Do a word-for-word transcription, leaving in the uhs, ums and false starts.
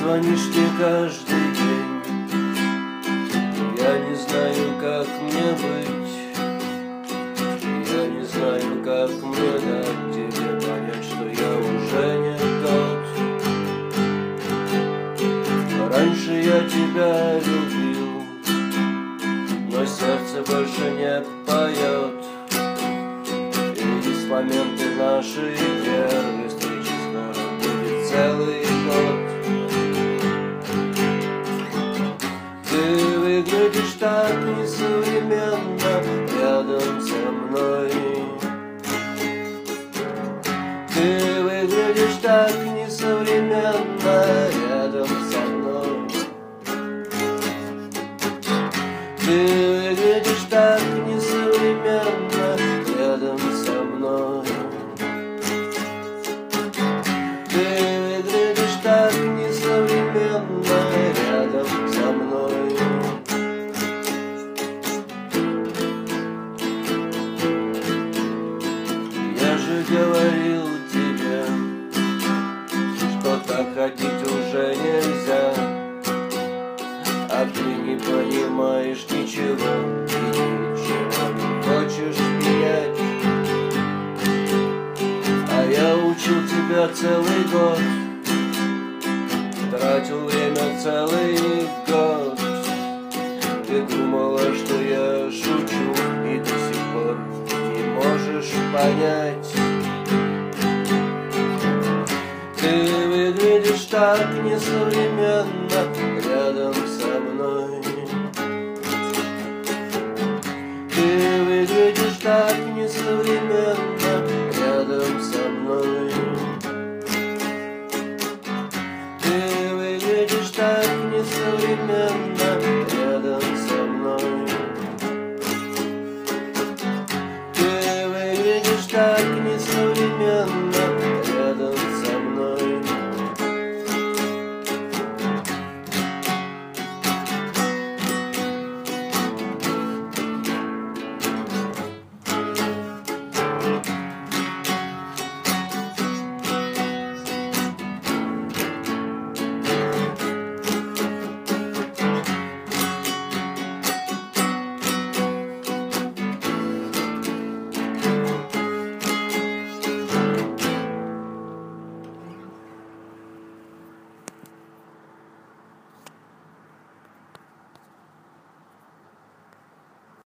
звонишь мне каждый день. Я не знаю, как мне быть. Я не знаю, как мне дать тебе понять, что я уже не тот. Раньше я тебя любил, но сердце больше не поет. И с момента нашей первой встречи скоро будет целый год. Ты выглядишь так несовременно рядом со мной. Ты выглядишь так несовременно рядом со мной. Ты выглядишь так несовременно рядом со мной. Ты выглядишь так несовременно рядом со мной. Я же говорил тебе, что так ходить уже нельзя, а ты не понимаешь ничего и ничего не хочешь менять. А я учил тебя целый год, тратил время целый год. Ты думала, что я шучу, и до сих пор не можешь понять. Ты выглядишь так несовременно рядом со мной. Ты выглядишь так несовременно